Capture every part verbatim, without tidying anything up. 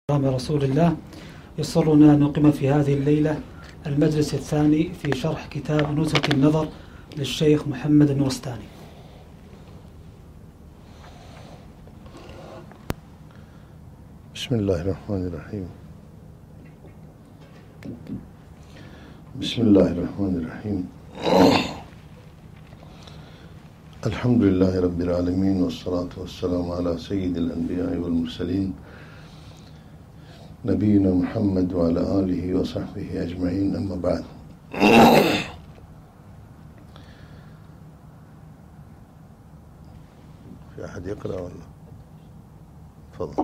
رسول الله. يسرنا أن نقيم في هذه الليلة المجلس الثاني في شرح كتاب نزهة النظر للشيخ محمد النورستاني. بسم الله الرحمن الرحيم. بسم الله الرحمن الرحيم. الحمد لله رب العالمين، والصلاة والسلام على سيد الأنبياء والمرسلين نبينا محمد وعلى آله وصحبه أجمعين، أما بعد. في أحد يقرأ ولا؟ تفضل.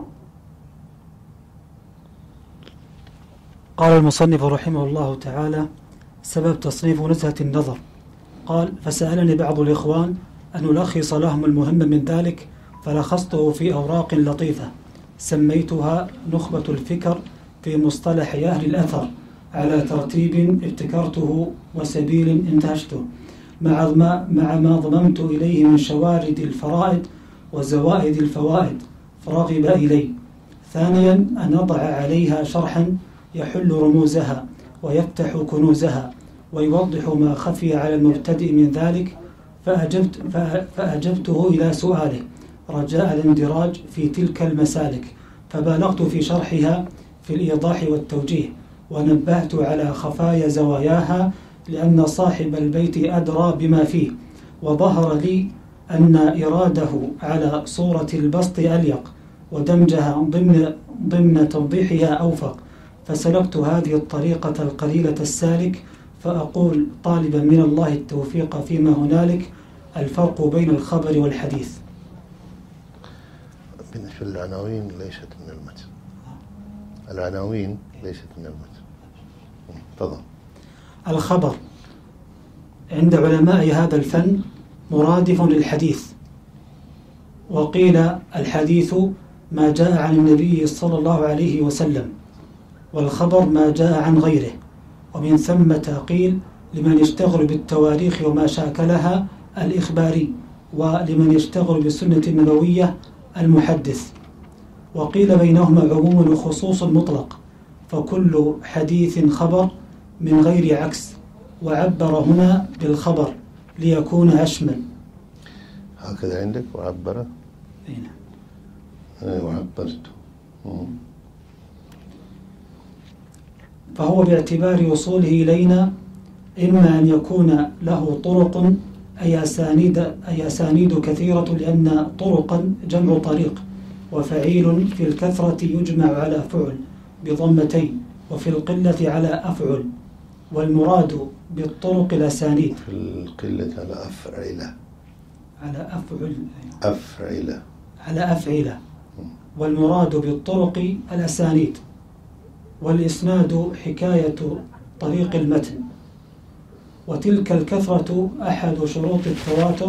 قال المصنف رحمه الله تعالى: سبب تصنيف نزهة النظر. قال: فسألني بعض الإخوان أن ألخص لهم المهم من ذلك، فلخصته في أوراق لطيفة سميتها نخبة الفكر في مصطلح أهل الأثر، على ترتيب ابتكرته وسبيل انتهجته، مع ما, مع ما ضممت إليه من شوارد الفرائد وزوائد الفوائد فرغب إلي. ثانيا أن أضع عليها شرحا يحل رموزها ويفتح كنوزها ويوضح ما خفي على المبتدئ من ذلك، فأجبت فأجبته إلى سؤاله رجاء الاندراج في تلك المسالك، فبالغت في شرحها في الإيضاح والتوجيه، ونبهت على خفايا زواياها، لأن صاحب البيت أدرى بما فيه، وظهر لي أن إراده على صورة البسط أليق، ودمجها ضمن ضمن توضيحها أوفق، فسلكت هذه الطريقة القليلة السالك، فأقول طالبا من الله التوفيق فيما هنالك: الفرق بين الخبر والحديث. في العناوين ليست من المتن. العناوين ليست من المتن. تفضل. الخبر عند علماء هذا الفن مرادف للحديث، وقيل الحديث ما جاء عن النبي صلى الله عليه وسلم، والخبر ما جاء عن غيره، ومن ثم قيل لمن يشتغل بالتواريخ وما شاكلها الإخباري، ولمن يشتغل بالسنة النبوية المحدث. وقيل بينهما عموم وخصوص مطلق، فكل حديث خبر من غير عكس، وعبر هنا بالخبر ليكون أشمل. هكذا عندك وعبر؟ أين؟ وعبرت. فهو باعتبار وصوله إلينا إما أن يكون له طرق أي أسانيد, أي أسانيد كثيرة، لأن طرقا جمع طريق، وفعيل في الكثرة يجمع على فعل بضمتين، وفي القلة على أفعل، والمراد بالطرق الأسانيد. في القلة على أفعلة. على أفعل. أفعلة. على أفعلة. والمراد بالطرق الأسانيد. والإسناد حكاية طريق المتن. وتلك الكثرة أحد شروط التواتر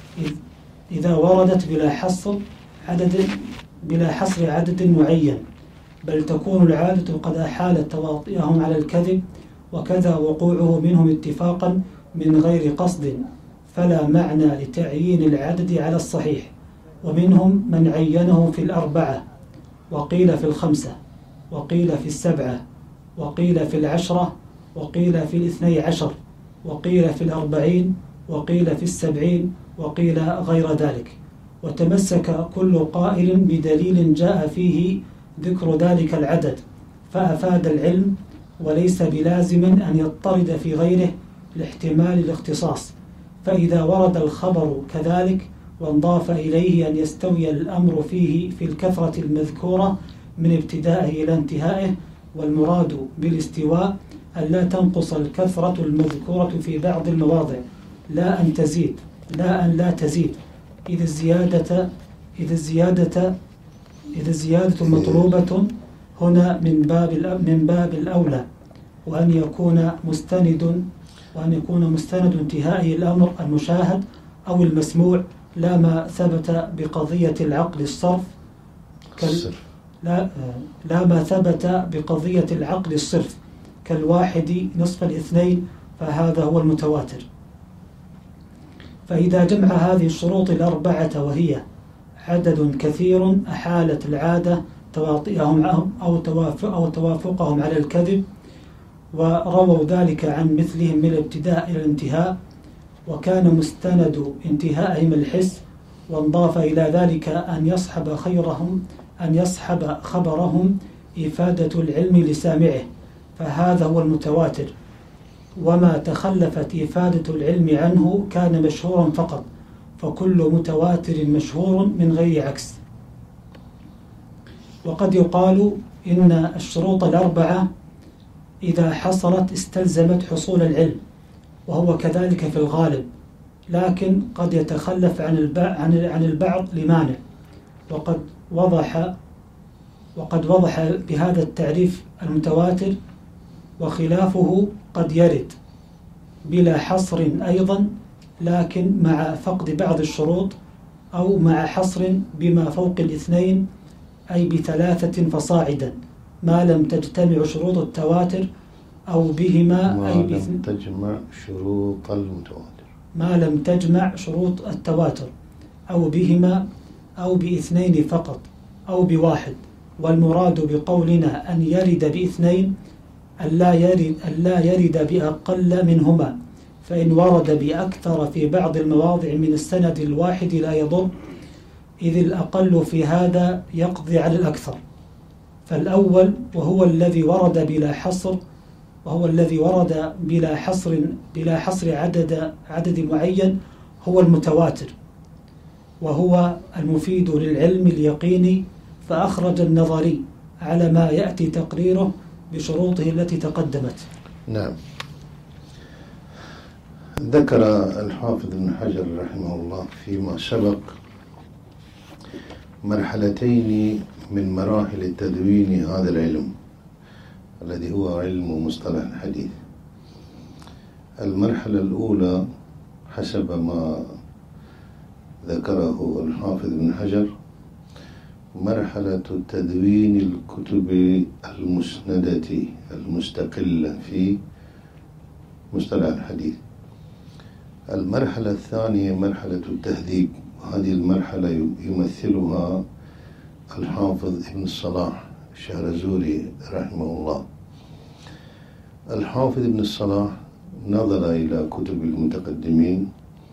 إذا وردت بلا حصر عدد بلا حصر عدد معين، بل تكون العادة قد أحالت تواطئهم على الكذب، وكذا وقوعه منهم اتفاقا من غير قصد، فلا معنى لتعيين العدد على الصحيح. ومنهم من عينه في الأربعة، وقيل في الخمسة، وقيل في السبعة، وقيل في العشرة، وقيل في الاثني عشر، وقيل في الأربعين، وقيل في السبعين، وقيل غير ذلك. وتمسك كل قائل بدليل جاء فيه ذكر ذلك العدد، فأفاد العلم، وليس بلازم أن يضطرد في غيره لاحتمال الاختصاص. فإذا ورد الخبر كذلك وانضاف إليه أن يستوي الأمر فيه في الكثرة المذكورة من ابتدائه إلى انتهائه، والمراد بالاستواء أن لا تنقص الكثرة المذكورة في بعض المواضع، لا أن تزيد لا أن لا تزيد إذا الزيادة إذا الزيادة إذا الزيادة مطلوبة هنا من باب من باب الأولى، وأن يكون مستند وأن يكون مستند انتهائه الأمر المشاهد أو المسموع، لا ما ثبت بقضية العقل الصرف كال لا لا ما ثبت بقضية العقل الصرف كالواحد نصف الاثنين، فهذا هو المتواتر. فإذا جمع هذه الشروط الأربعة، وهي عدد كثير أحالت العادة تواطئهم أو أو توافقهم على الكذب، ورووا ذلك عن مثلهم من الابتداء إلى الانتهاء، وكان مستند انتهائهم الحس، وانضاف إلى ذلك أن يصحب خيرهم أن يصحب خبرهم إفادة العلم لسامعه، فهذا هو المتواتر. وما تخلفت إفادة العلم عنه كان مشهورا فقط، فكل متواتر مشهور من غير عكس. وقد يقال إن الشروط الأربعة إذا حصلت استلزمت حصول العلم، وهو كذلك في الغالب، لكن قد يتخلف عن عن البعض لمانع. وقد وضح وقد وضح بهذا التعريف المتواتر، وخلافه قد يرد بلا حصر أيضا، لكن مع فقد بعض الشروط، أو مع حصر بما فوق الاثنين، أي بثلاثة فصاعدا، ما لم تجتمع شروط التواتر، أو بهما ما أي لم تجمع شروط المتواتر ما لم تجمع شروط التواتر، أو بهما أو باثنين فقط، أو بواحد. والمراد بقولنا أن يرد باثنين ألا يرد, ألا يرد بأقل منهما، فإن ورد بأكثر في بعض المواضع من السند الواحد لا يضر، إذ الأقل في هذا يقضي على الأكثر. فالأول وهو الذي ورد بلا حصر وهو الذي ورد بلا حصر بلا حصر عدد عدد معين هو المتواتر، وهو المفيد للعلم اليقيني، فأخرج النظري على ما يأتي تقريره بشروطه التي تقدمت. نعم. ذكر الحافظ ابن حجر رحمه الله فيما سبق مرحلتين من مراحل التدوين هذا العلم الذي هو علم مصطلح الحديث. المرحلة الأولى حسب ما ذكره الحافظ ابن حجر مرحلة تدوين الكتب المسندة المستقلة في مصطلح الحديث. المرحلة الثانية مرحلة التهذيب، وهذه المرحلة يمثلها الحافظ ابن الصلاح الشهرزوري رحمه الله. الحافظ ابن الصلاح نظر إلى كتب المتقدمين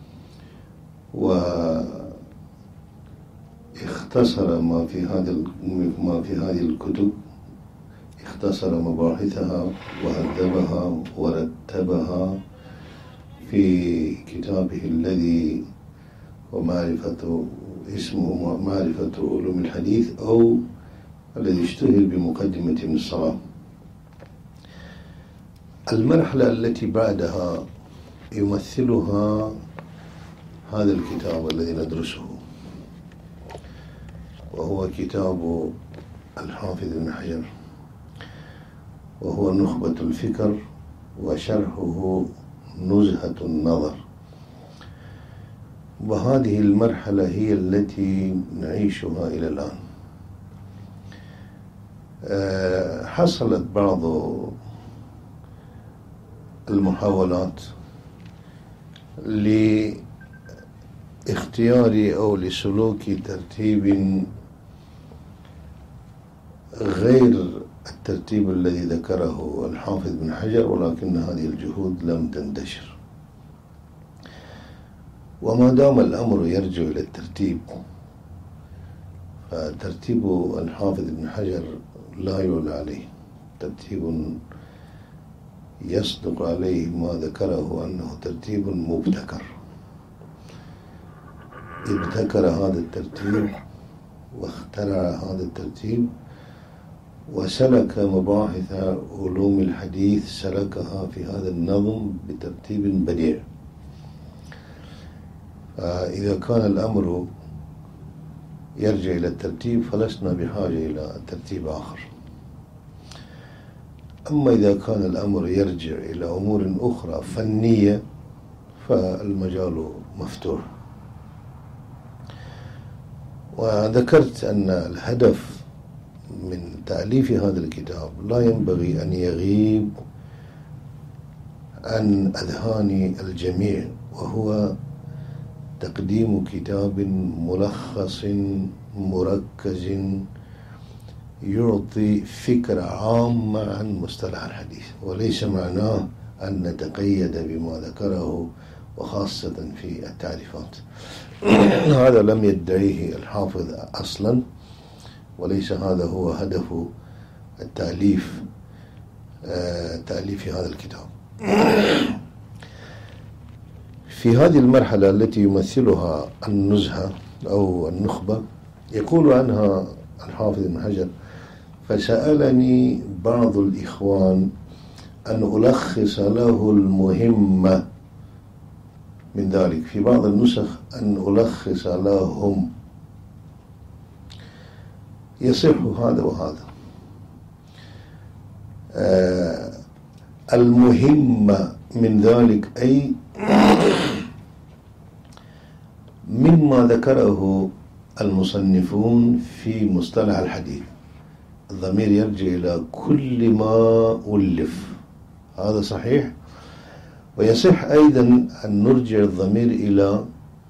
واختصر ما في هذا ما في هذه الكتب، اختصر مباحثها وهذبها ورتبها في كتابه الذي ومعرفة اسمه معرفة علوم الحديث، أو الذي اشتهر بمقدمة ابن الصلاح. المرحلة التي بعدها يمثلها هذا الكتاب الذي ندرسه، وهو كتاب الحافظ ابن حجر، وهو نخبة الفكر وشرحه نزهة النظر. وهذه المرحلة هي التي نعيشها إلى الآن. حصلت بعض المحاولات لاختيار أو لسلوك ترتيب غير الترتيب الذي ذكره الحافظ بن حجر، ولكن هذه الجهود لم تنتشر. وما دام الأمر يرجع إلى الترتيب، فترتيب الحافظ بن حجر لا يعلى عليه، ترتيب يصدق عليه ما ذكره أنه ترتيب مبتكر. ابتكر هذا الترتيب واخترع هذا الترتيب، وسلك مباحث علوم الحديث سلكها في هذا النظم بترتيب بديع. فإذا كان الأمر يرجع إلى الترتيب فلسنا بحاجة إلى ترتيب آخر. أما إذا كان الأمر يرجع إلى أمور أخرى فنية فالمجال مفتوح. وذكرت أن الهدف من تأليف هذا الكتاب لا ينبغي أن يغيب عن أذهان الجميع، وهو تقديم كتاب ملخص مركز يعطي فكرة عامة عن مصطلح الحديث، وليس معناه أن نتقيد بما ذكره وخاصة في التعريفات. هذا لم يدعيه الحافظ أصلا، وليس هذا هو هدف التأليف تأليف هذا الكتاب. في هذه المرحلة التي يمثلها النزهة أو النخبة يقول عنها الحافظ ابن حجر: فسألني بعض الإخوان أن ألخص له المهمة من ذلك، في بعض النسخ أن ألخص لهم، يصح هذا وهذا. آه المهمة من ذلك أي مما ذكره المصنفون في مصطلح الحديث. الضمير يرجع إلى كل ما ألف، هذا صحيح. ويصح أيضا أن نرجع الضمير إلى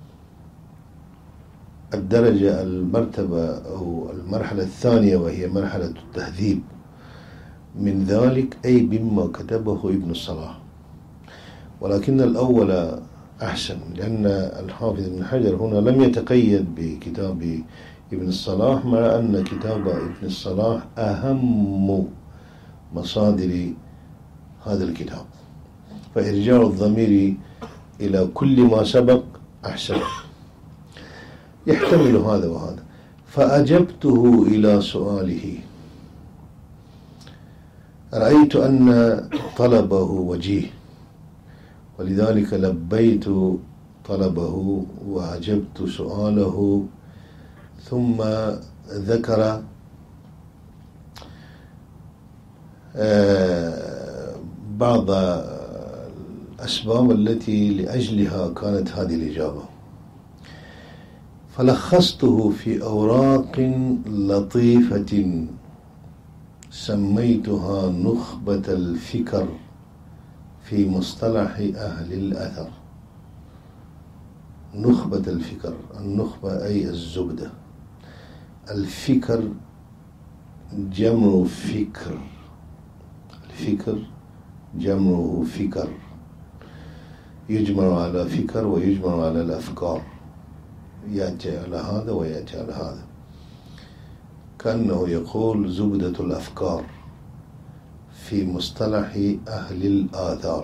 الدرجة المرتبة أو المرحلة الثانية، وهي مرحلة التهذيب. من ذلك أي بما كتبه ابن الصلاح، ولكن الأول أحسن، لأن الحافظ ابن حجر هنا لم يتقيد بكتاب ابن الصلاح، مع أن كتاب ابن الصلاح أهم مصادر هذا الكتاب، فإرجاع الضمير إلى كل ما سبق أحسن، يحتمل هذا وهذا. فأجبته إلى سؤاله، رأيت أن طلبه وجيه، ولذلك لبيت طلبه وأجبت سؤاله. ثم ذكر بعض الأسباب التي لأجلها كانت هذه الإجابة، فلخصته في أوراق لطيفة سميتها نخبة الفكر في مصطلح أهل الأثر. نخبة الفكر، النخبة أي الزبدة، الفكر جمع فكر، الفكر جمعه فكر، يجمع على فكر ويجمع على الأفكار، يأتي على هذا ويأتي على هذا، كأنه يقول زبدة الأفكار في مصطلح أهل الآثار.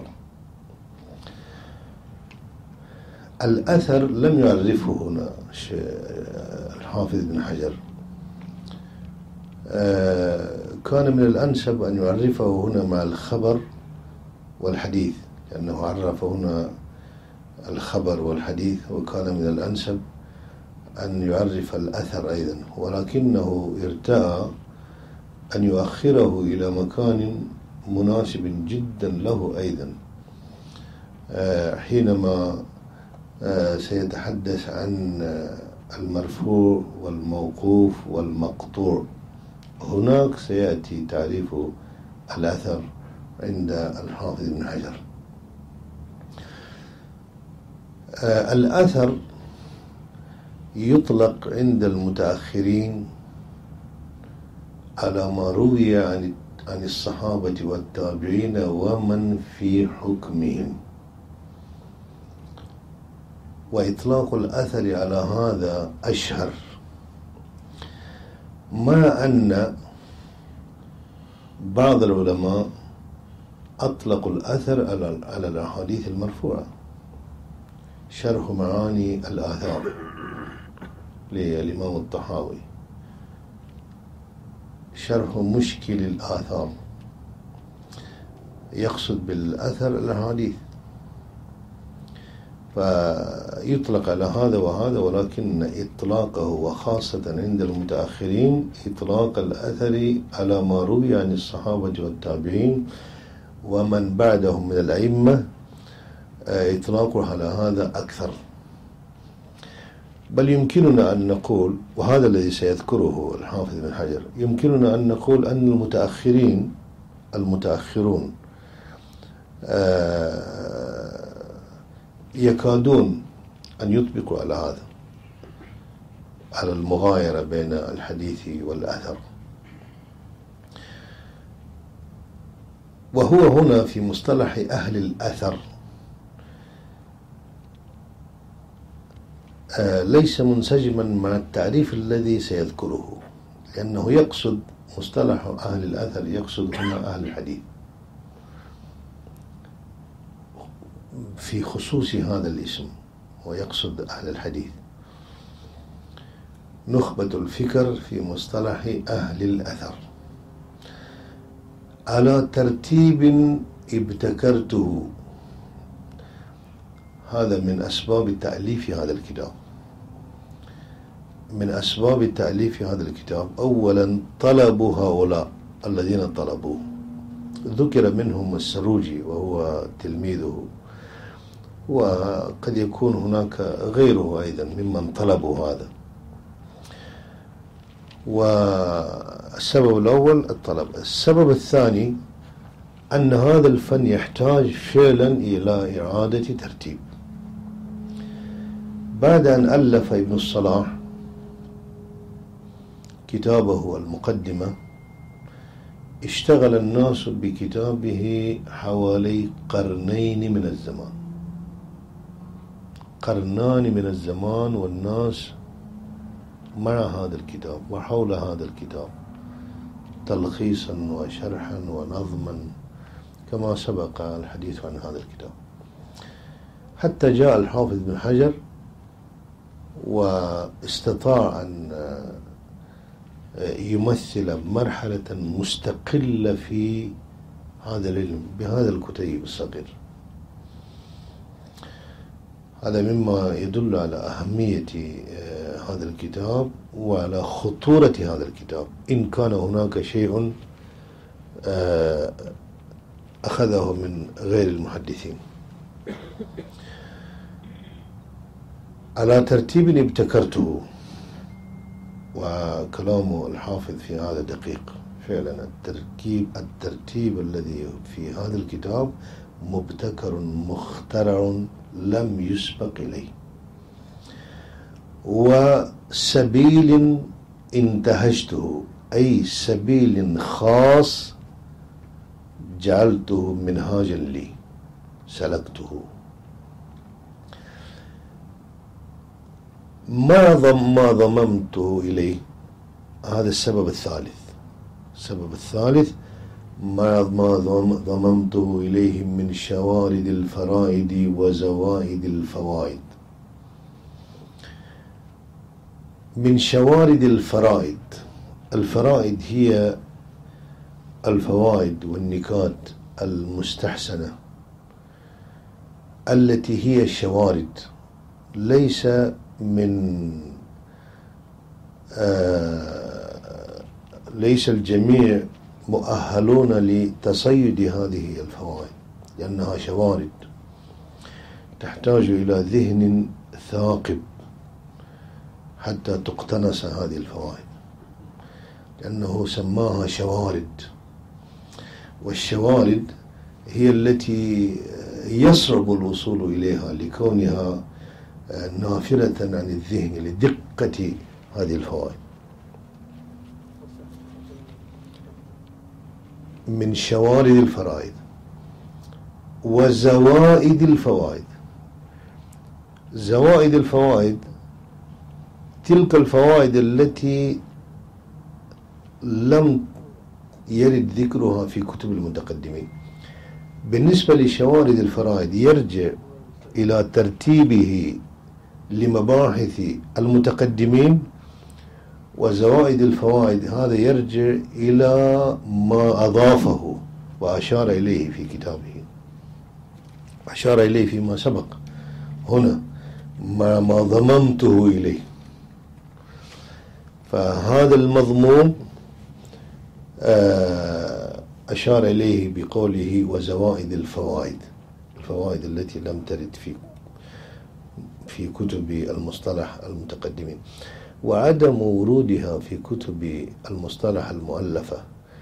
الأثر لم يعرفه هنا الحافظ ابن حجر، كان من الأنسب أن يعرفه هنا مع الخبر والحديث، لأنه عرف هنا الخبر والحديث، وكان من الأنسب أن يعرف الأثر أيضا، ولكنه ارتأى أن يؤخره إلى مكان مناسب جدا له أيضا حينما سيتحدث عن المرفوع والموقوف والمقطوع. هناك سيأتي تعريف الأثر عند الحافظ ابن حجر. الأثر يطلق عند المتأخرين على ما روي عن عن الصحابة والتابعين ومن في حكمهم، وإطلاق الأثر على هذا أشهر، مع أن بعض العلماء أطلقوا الأثر على الأحاديث المرفوعة. شرح معاني الآثار للإمام الطحاوي، شرح مشكل الآثار، يقصد بالأثر الأحاديث، فيطلق على هذا وهذا، ولكن إطلاقه وخاصة عند المتأخرين إطلاق الأثر على ما روي عن الصحابة والتابعين ومن بعدهم من الأئمة إطلاقه على هذا أكثر. بل يمكننا أن نقول، وهذا الذي سيذكره الحافظ بن حجر، يمكننا أن نقول أن المتأخرين المتأخرون يكادون أن يطبقوا على هذا، على المغايرة بين الحديث والأثر، وهو هنا في مصطلح أهل الأثر آه ليس منسجما مع التعريف الذي سيذكره، لأنه يقصد مصطلح أهل الأثر يقصد هنا أهل الحديث في خصوص هذا الاسم، ويقصد أهل الحديث. نخبة الفكر في مصطلح أهل الأثر على ترتيب ابتكرته. هذا من أسباب تأليف هذا الكتاب. من أسباب تأليف هذا الكتاب أولا طلب هؤلاء الذين طلبوه، ذكر منهم السروجي وهو تلميذه، وقد يكون هناك غيره أيضا ممن طلبوا هذا. والسبب الأول الطلب. السبب الثاني أن هذا الفن يحتاج فعلا إلى إعادة ترتيب. بعد أن ألف ابن الصلاح كتابه المقدمة، اشتغل الناس بكتابه حوالي قرنين من الزمان، قرنان من الزمان، والناس مع هذا الكتاب وحول هذا الكتاب تلخيصا وشرحا ونظما كما سبق الحديث عن هذا الكتاب، حتى جاء الحافظ بن حجر واستطاع أن يمثل مرحلة مستقلة في هذا العلم بهذا الكتيب الصغير. هذا مما يدل على أهمية هذا الكتاب وعلى خطورة هذا الكتاب، إن كان هناك شيء أخذه من غير المحدثين. على ترتيب ابتكرته، وكلام الحافظ في هذا دقيق فعلا. التركيب الترتيب الذي في هذا الكتاب مبتكر مخترع لم يسبق إليه، وسبيل انتهجته، أي سبيل خاص جعلته منهاجا لي، سلكته. ما ضم ما ضممته إليه. هذا السبب الثالث. السبب الثالث ما ما ضممته إليه من شوارد الفرائد وزوائد الفوائد. من شوارد الفرائد، الفرائد هي الفوائد والنكات المستحسنة التي هي الشوارد، ليس من آه ليس الجميع مؤهلون لتصيد هذه الفوائد، لأنها شوارد تحتاج إلى ذهن ثاقب حتى تقتنص هذه الفوائد، لأنه سماها شوارد. والشوارد هي التي يصعب الوصول إليها لكونها نافرة عن الذهن لدقة هذه الفوائد. من شوارد الفرائد وزوائد الفوائد. زوائد الفوائد تلك الفوائد التي لم يرد ذكرها في كتب المتقدمين. بالنسبة لشوارد الفرائد يرجع إلى ترتيبه لمباحث المتقدمين، وزوائد الفوائد هذا يرجع إلى ما أضافه وأشار إليه في كتابه، أشار إليه فيما سبق. هنا ما, ما ضممته إليه، فهذا المضمون أشار إليه بقوله وزوائد الفوائد، الفوائد التي لم ترد في في كتب المصطلح المتقدمين. وعدم ورودها في كتب المصطلح المؤلفة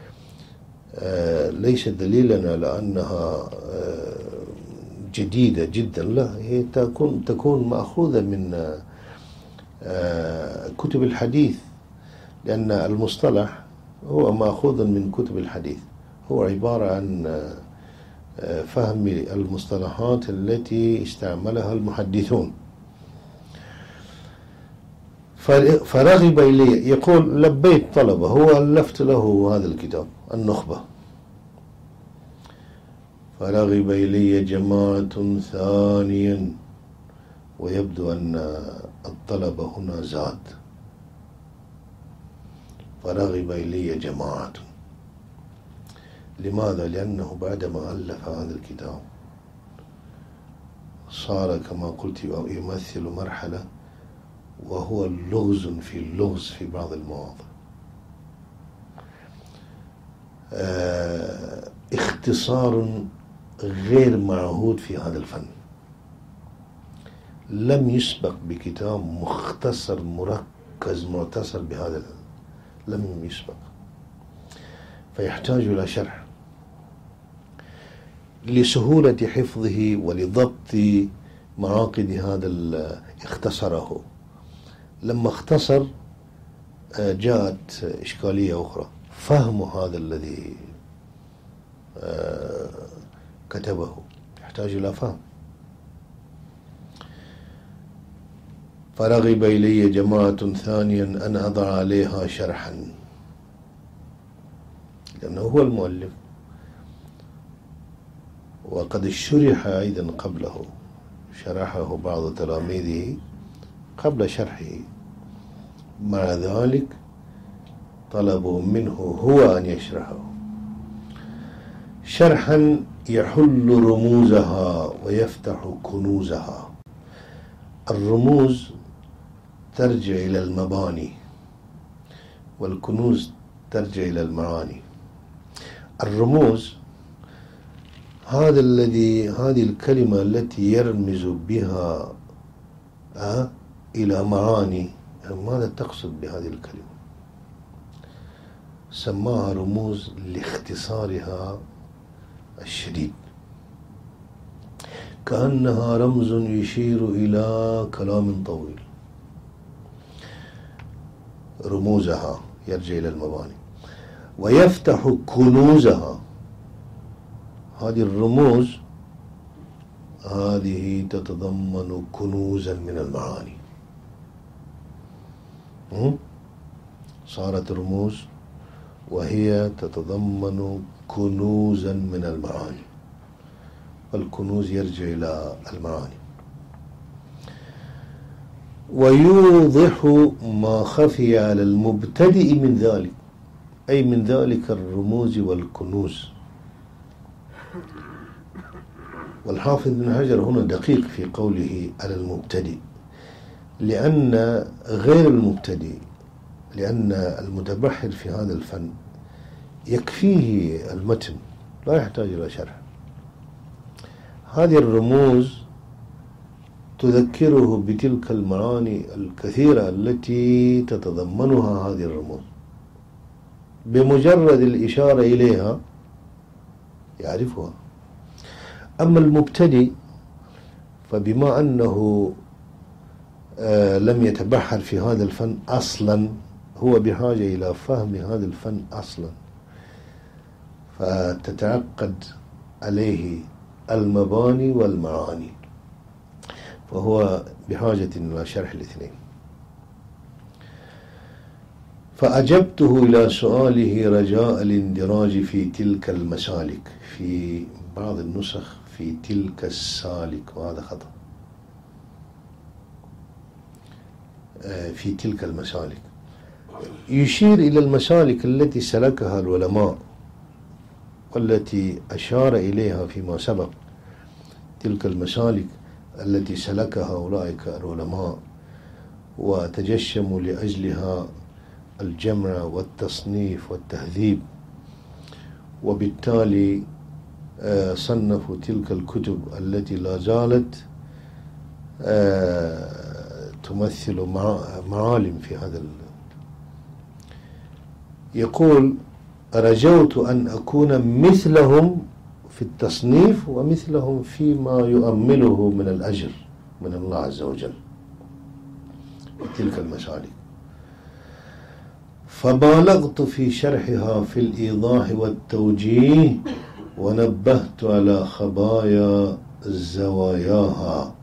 ليس دليلا على أنها جديدة جدا، لا، هي تكون تكون مأخوذة من كتب الحديث، لأن المصطلح هو مأخوذ من كتب الحديث، هو عبارة عن فهم المصطلحات التي استعملها المحدثون. فرغب إلي، يقول لبيت طلبه، هو ألفت له هذا الكتاب النخبة. فرغب إلي جماعة ثانيا، ويبدو أن الطلب هنا زاد. فرغب إلي جماعة، لماذا؟ لأنه بعدما ألف هذا الكتاب صار كما قلت يمثل مرحلة، وهو اللغز في اللغز في بعض المواضع. آه اختصار غير معهود في هذا الفن، لم يسبق بكتاب مختصر مركز معتصر بهذا، لم يسبق، فيحتاج إلى شرح لسهولة حفظه ولضبط معاقد هذا. اختصره، لما اختصر جاءت إشكالية أخرى، فهم هذا الذي كتبه يحتاج إلى فهم. فرغب إلي جماعة ثانيا أن أضع عليها شرحا، لأنه هو المؤلف، وقد شرح أيضا قبله، شرحه بعض تلاميذه قبل شرحه. مع ذلك طلبوا منه هو أن يشرحه شرحا يحل رموزها ويفتح كنوزها. الرموز ترجع إلى المباني، والكنوز ترجع إلى المعاني. الرموز هذا الذي هذه الكلمة التي يرمز بها أه إلى معاني. ماذا تقصد بهذه الكلمة؟ سماها رموز لاختصارها الشديد، كأنها رمز يشير إلى كلام طويل. رموزها يرجع إلى المباني، ويفتح كنوزها. هذه الرموز هذه تتضمن كنوزا من المعاني. صارت رموز وهي تتضمن كنوزا من المعاني، والكنوز يرجع إلى المعاني. ويوضح ما خفي على المبتدئ من ذلك، أي من ذلك الرموز والكنوز. والحافظ بن حجر هنا دقيق في قوله على المبتدئ، لأن غير المبتدئ، لأن المتبحر في هذا الفن يكفيه المتن، لا يحتاج إلى شرح. هذه الرموز تذكره بتلك المعاني الكثيرة التي تتضمنها هذه الرموز، بمجرد الإشارة إليها يعرفها. أما المبتدئ فبما أنه آه لم يتبحر في هذا الفن أصلا، هو بحاجة إلى فهم هذا الفن أصلا، فتتعقد عليه المباني والمعاني، فهو بحاجة إلى شرح الاثنين. فأجبته إلى سؤاله رجاء الاندراج في تلك المسالك، في بعض النسخ في تلك السالك، وهذا خطأ، في تلك المسالك، يشير إلى المسالك التي سلكها العلماء والتي أشار إليها فيما سبق. تلك المسالك التي سلكها أولئك العلماء وتجشموا لأجلها الجمع والتصنيف والتهذيب، وبالتالي صنفوا تلك الكتب التي لا زالت تمثل معالم في هذا. يقول رجوت أن أكون مثلهم في التصنيف ومثلهم فيما يؤمله من الأجر من الله عز وجل في تلك المسالك. فبالغت في شرحها في الإيضاح والتوجيه ونبهت على خبايا زواياها.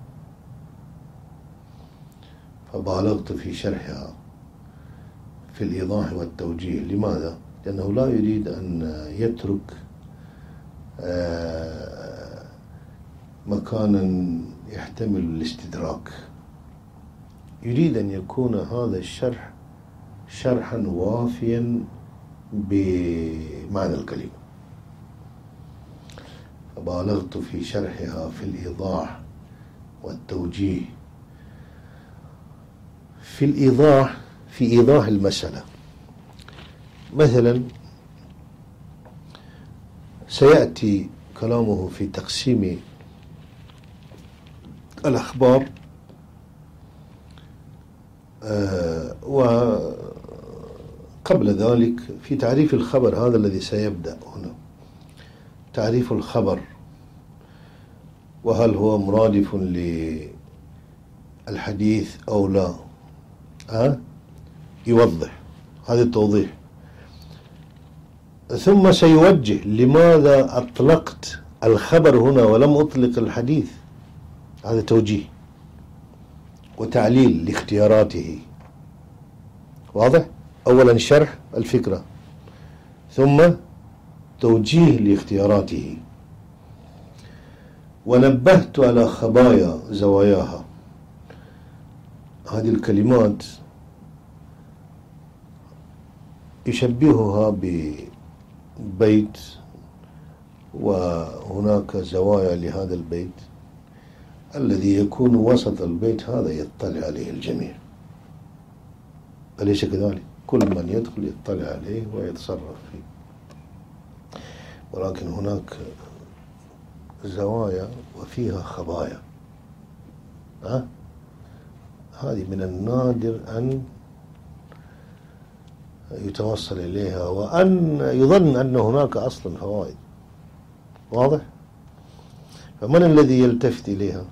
فبالغت في شرحها في الإيضاح والتوجيه. لماذا؟ لأنه لا يريد أن يترك مكانا يحتمل الاستدراك، يريد أن يكون هذا الشرح شرحا وافيا بمعنى الكلمة. فبالغت في شرحها في الإيضاح والتوجيه. في الإيضاح، في إيضاح المسألة. مثلا سيأتي كلامه في تقسيم الأخبار، آه وقبل ذلك في تعريف الخبر، هذا الذي سيبدأ هنا. تعريف الخبر، وهل هو مرادف للحديث أو لا؟ أه؟ يوضح هذا التوضيح. ثم سيوجه لماذا أطلقت الخبر هنا ولم أطلق الحديث، هذا توجيه وتعليل لاختياراته. واضح؟ أولا شرح الفكرة، ثم توجيه لاختياراته. ونبهت على خبايا زواياها. هذه الكلمات يشبهها ببيت، وهناك زوايا لهذا البيت الذي يكون وسط البيت، هذا يطلع عليه الجميع، أليس كذلك؟ كل من يدخل يطلع عليه ويتصرف فيه. ولكن هناك زوايا وفيها خبايا. أه؟ هذه من النادر أن يتوصل إليها، وأن يظن أن هناك أصلا فوائد. واضح؟ فمن الذي يلتفت إليها؟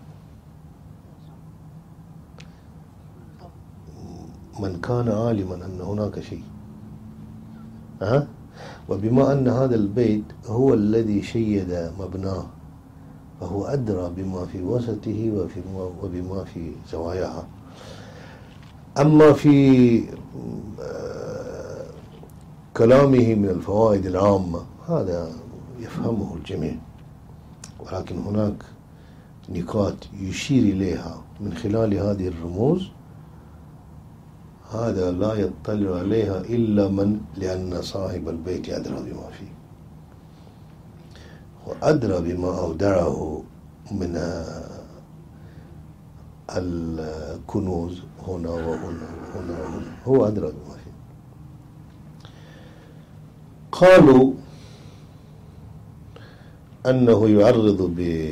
من كان عالما أن هناك شيء. أه؟ وبما أن هذا البيت هو الذي شيد مبناه، فهو أدرى بما في وسطه وبما في زواياها. أما في كلامه من الفوائد العامة هذا يفهمه الجميع، ولكن هناك نقاط يشير إليها من خلال هذه الرموز، هذا لا يطلع عليها إلا من، لأن صاحب البيت أدرى بما فيه، وأدرى بما أودعه من الكنوز هنا وهنا وهنا وهنا، هو أدرى بما فيه. قالوا أنه يعرض ب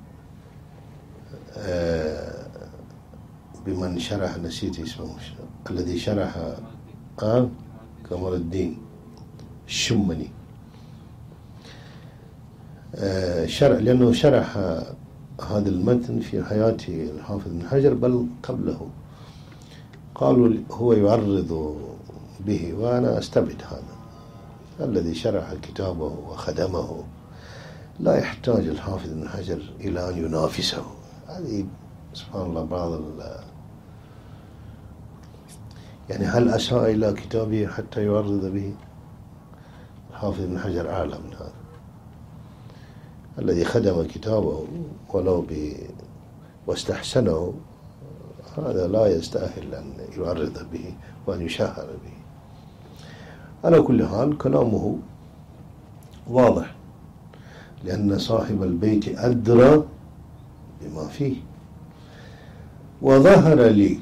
بمن شرح، نسيت اسمه، الذي شرح آه كمال الدين الشمني، آه شرح، لأنه شرح هذا المتن في حياة الحافظ بن حجر بل قبله. قالوا هو يعرض به، وأنا أستبعد هذا. الذي شرح كتابه وخدمه لا يحتاج الحافظ بن حجر إلى أن ينافسه. هذه سبحان الله بعض يعني هل أساء إلى كتابه حتى يعرض به؟ الحافظ بن حجر أعلى من هذا. الذي خدم كتابه ولو ب واستحسنه، هذا لا يستأهل أن يعرض به وأن يشهر به. على كل حال كلامه واضح، لأن صاحب البيت أدرى بما فيه. وظهر لي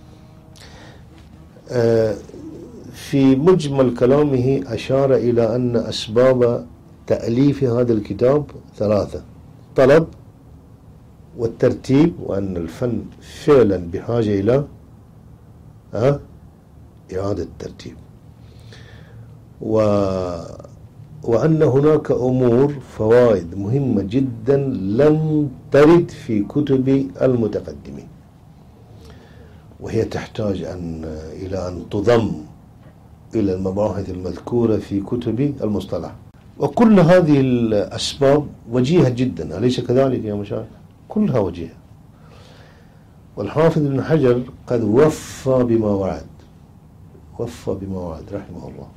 في مجمل كلامه أشار إلى أن أسباب تأليف هذا الكتاب ثلاثة: طلب والترتيب، وأن الفن فعلا بحاجة إلى أه؟ إعادة الترتيب، و وأن هناك أمور فوائد مهمة جدا لم ترد في كتب المتقدمين، وهي تحتاج أن إلى أن تضم إلى المباحث المذكورة في كتب المصطلح. وكل هذه الأسباب وجيهة جدا، أليس كذلك يا مشايخ؟ كلها وجيهة. والحافظ ابن حجر قد وفى بما وعد، وفى بما وعد رحمه الله.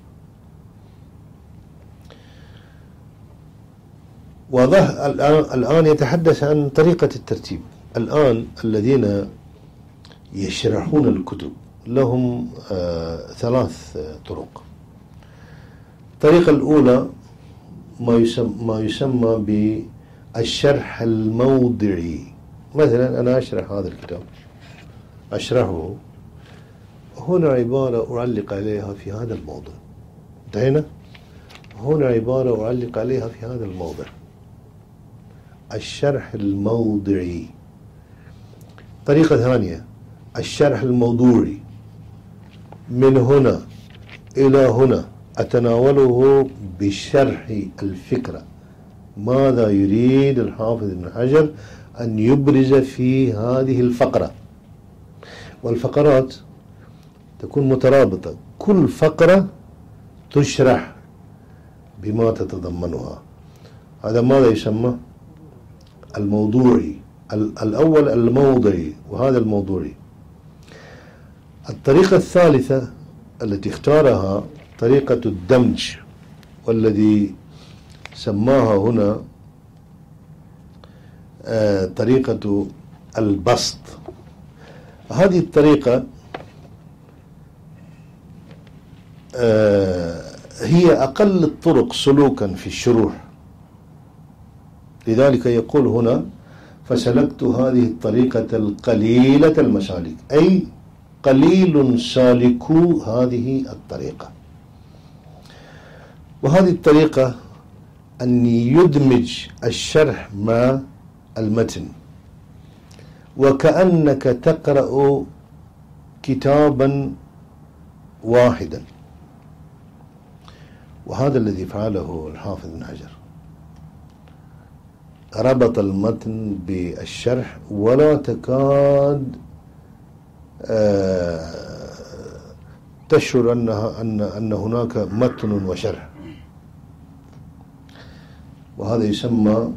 وظه الآن يتحدث عن طريقة الترتيب. الآن الذين يشرحون الكتب لهم آه ثلاث آه طرق. الطريقة الأولى ما يسمى, ما يسمى بالشرح الموضعي. مثلا أنا أشرح هذا الكتاب، أشرحه، هنا عبارة أعلق عليها في هذا الموضع، انتهينا. هنا عبارة أعلق عليها في هذا الموضع، الشرح الموضعي. طريقة ثانية الشرح الموضوعي، من هنا إلى هنا أتناوله بشرح الفكرة، ماذا يريد الحافظ ابن حجر أن يبرز في هذه الفقرة. والفقرات تكون مترابطة، كل فقرة تشرح بما تتضمنها. هذا ماذا يسمى؟ الموضوعي. الأول الموضعي وهذا الموضوعي. الطريقة الثالثة التي اختارها طريقة الدمج، والذي سماها هنا آه طريقة البسط. هذه الطريقة آه هي أقل الطرق سلوكا في الشروح، لذلك يقول هنا فسلكت هذه الطريقة القليلة المسالك، أي قليل سالكو هذه الطريقة. وهذه الطريقة أن يدمج الشرح مع المتن، وكأنك تقرأ كتابا واحدا. وهذا الذي فعله الحافظ ابن حجر، ربط المتن بالشرح ولا تكاد تشعر أنها أن أن هناك متن وشرح. وهذا يسمى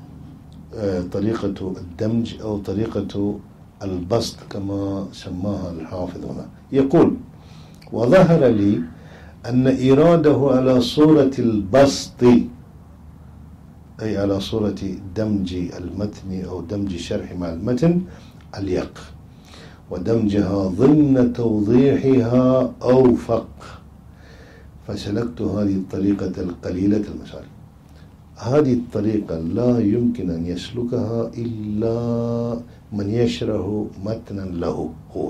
طريقة الدمج أو طريقة البسط كما سماها الحافظ هنا. يقول وظهر لي أن إراده على صورة البسط، أي على صورة دمج المتن أو دمج الشرح مع المتن اليق، ودمجها ضمن توضيحها أوفق، فسلكت هذه الطريقة القليلة المسالك. هذه الطريقة لا يمكن أن يسلكها إلا من يشرح متنا له هو،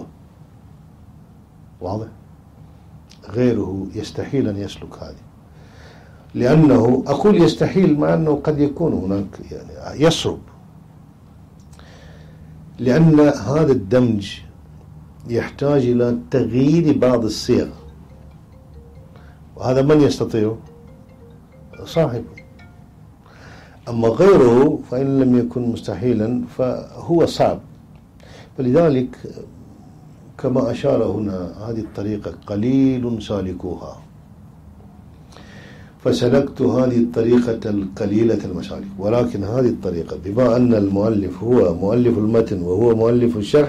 واضح؟ غيره يستحيل أن يسلك هذه، لأنه أقول يستحيل مع أنه قد يكون هناك يعني يصعب، لأن هذا الدمج يحتاج إلى تغيير بعض الصيغ، وهذا من يستطيع؟ صاحبه. أما غيره فإن لم يكن مستحيلا فهو صعب. فلذلك كما أشار هنا هذه الطريقة قليل سالكوها، فسلكت هذه الطريقة القليلة المسالك. ولكن هذه الطريقة بما أن المؤلف هو مؤلف المتن وهو مؤلف الشرح،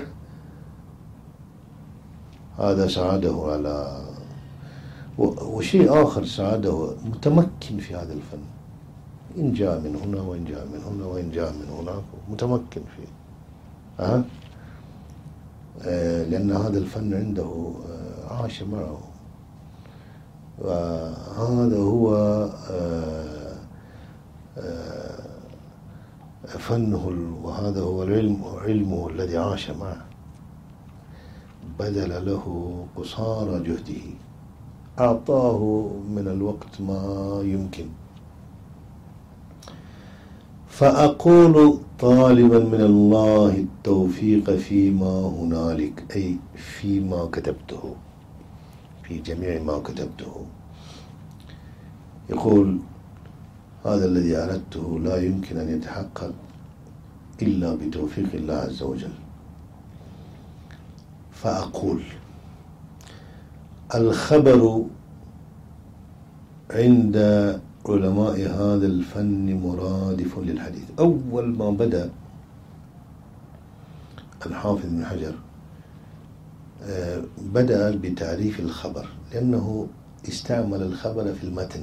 هذا ساعده على وشيء آخر ساعده متمكن في هذا الفن، إن جاء من هنا وإن جاء من هنا وإن جاء من هناك متمكن فيه. أه؟ آه لأن هذا الفن عنده آه عاش معه، وهذا هو آه آه فنه، وهذا هو العلم علمه الذي عاش معه، بذل له قصارى جهده، أعطاه من الوقت ما يمكن. فأقول طالبا من الله التوفيق فيما هنالك، أي فيما كتبته، في جميع ما كتبته. يقول هذا الذي أردته لا يمكن أن يتحقق إلا بتوفيق الله عز وجل. فأقول الخبر عند علماء هذا الفن مرادف للحديث. أول ما بدأ الحافظ بن حجر بدأ بتعريف الخبر، لأنه استعمل الخبر في المتن.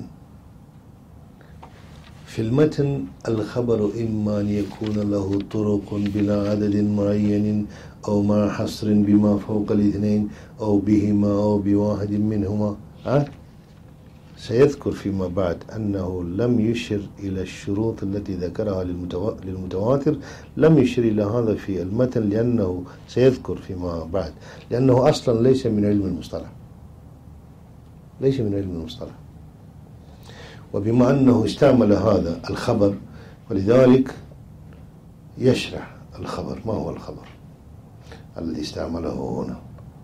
في المتن الخبر إما أن يكون له طرق بلا عدد معين، أو مع حصر بما فوق الاثنين، أو بهما أو بواحد منهما. أه؟ سيذكر فيما بعد أنه لم يشر إلى الشروط التي ذكرها للمتواتر، لم يشر إلى هذا في المتن، لأنه سيذكر فيما بعد، لأنه أصلا ليس من علم المصطلح، ليس من علم المصطلح. وبما أنه استعمل هذا الخبر، ولذلك يشرح الخبر. ما هو الخبر الذي استعمله هنا؟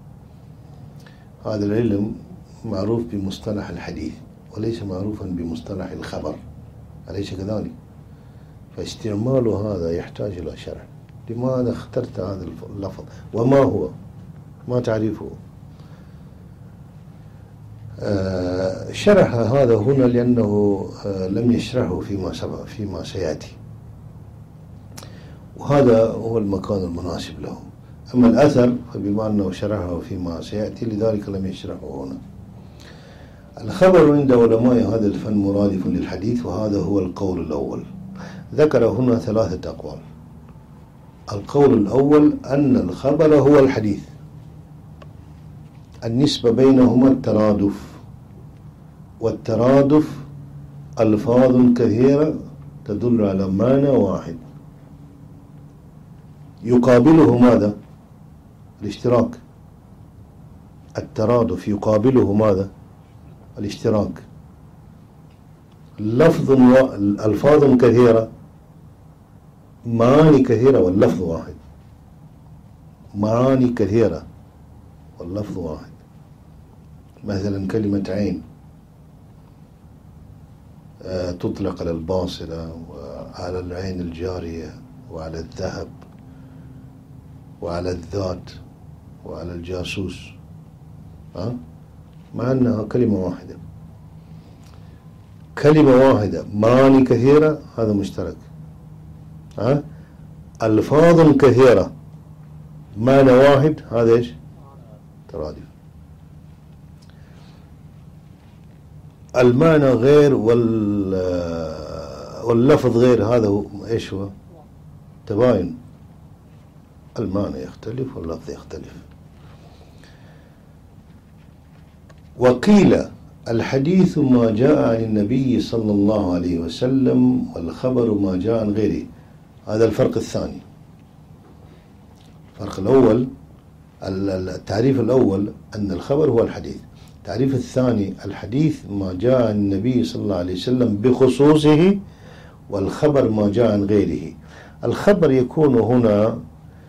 هذا العلم معروف بمصطلح الحديث، وليس معروفا بمصطلح الخبر، أليس كذلك؟ فاستعمال هذا يحتاج إلى شرح. لماذا اخترت هذا اللفظ؟ وما هو؟ ما تعرفه؟ آه شرح هذا هنا لأنه آه لم يشرحه فيما سبق، فيما سيأتي، وهذا هو المكان المناسب له. أما الأثر فبما أنه شرحه فيما سيأتي لذلك لم يشرحه هنا. الخبر عند علماء هذا الفن مرادف للحديث، وهذا هو القول الأول. ذكر هنا ثلاثة أقوال. القول الأول أن الخبر هو الحديث، النسبة بينهما الترادف، والترادف ألفاظ كثيرة تدل على معنى واحد، يقابله ماذا؟ الاشتراك. الترادف يقابله ماذا؟ الاشتراك. لفظ و... ألفاظ كثيرة، معاني كثيرة واللفظ واحد، معاني كثيرة واللفظ واحد. مثلا كلمة عين آه تطلق على الباصرة وعلى العين الجارية وعلى الذهب وعلى الذات وعلى الجاسوس، أه؟ مع أنها كلمة واحدة، كلمة واحدة معاني كثيرة، هذا مشترك. أه؟ ألفاظ كثيرة معنى واحد، هذا إيش؟ ترادف. المعنى غير واللفظ غير، هذا هو إيش هو؟ تباين. المعنى يختلف واللفظ يختلف. وقيل الحديث ما جاء عن النبي صلى الله عليه وسلم، والخبر ما جاء عن غيره. هذا الفرق الثاني. الفرق الأول، التعريف الأول أن الخبر هو الحديث. التعريف الثاني الحديث ما جاء عن النبي صلى الله عليه وسلم بخصوصه، والخبر ما جاء عن غيره. الخبر يكون هنا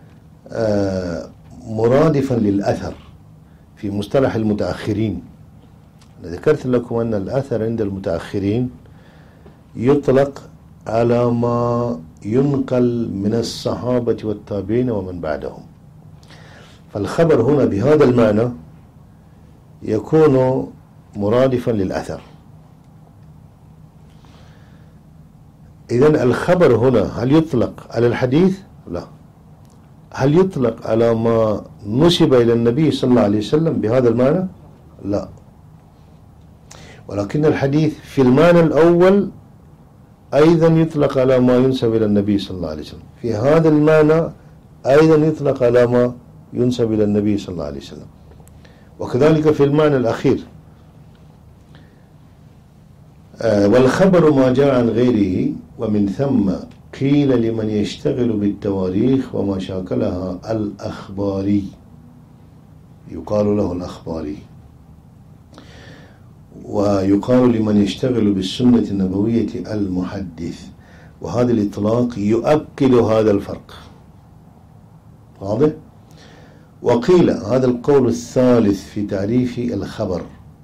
مرادفا للأثر في مصطلح المتأخرين. أنا ذكرت لكم أن الأثر عند المتأخرين يطلق على ما ينقل من الصحابة والتابعين ومن بعدهم. فالخبر هنا بهذا المعنى يكون مرادفا للأثر. إذن الخبر هنا هل يطلق على الحديث؟ لا. هل يطلق على ما نسب إلى النبي صلى الله عليه وسلم بهذا المعنى؟ لا. ولكن الحديث في المعنى الأول أيضا يطلق على ما ينسب إلى النبي صلى الله عليه وسلم، في هذا المعنى أيضا يطلق على ما ينسب إلى النبي صلى الله عليه وسلم، وكذلك في المعنى الأخير. آه والخبر ما جاء عن غيره، ومن ثم قيل لمن يشتغل بالتواريخ وما شاكلها الأخباري، يقال له الأخباري. ويقال لمن يشتغل بالسنة النبوية المحدث. وهذا الإطلاق يؤكد هذا الفرق. واضح؟ وقيل هذا القول الثالث في تعريف الخبر.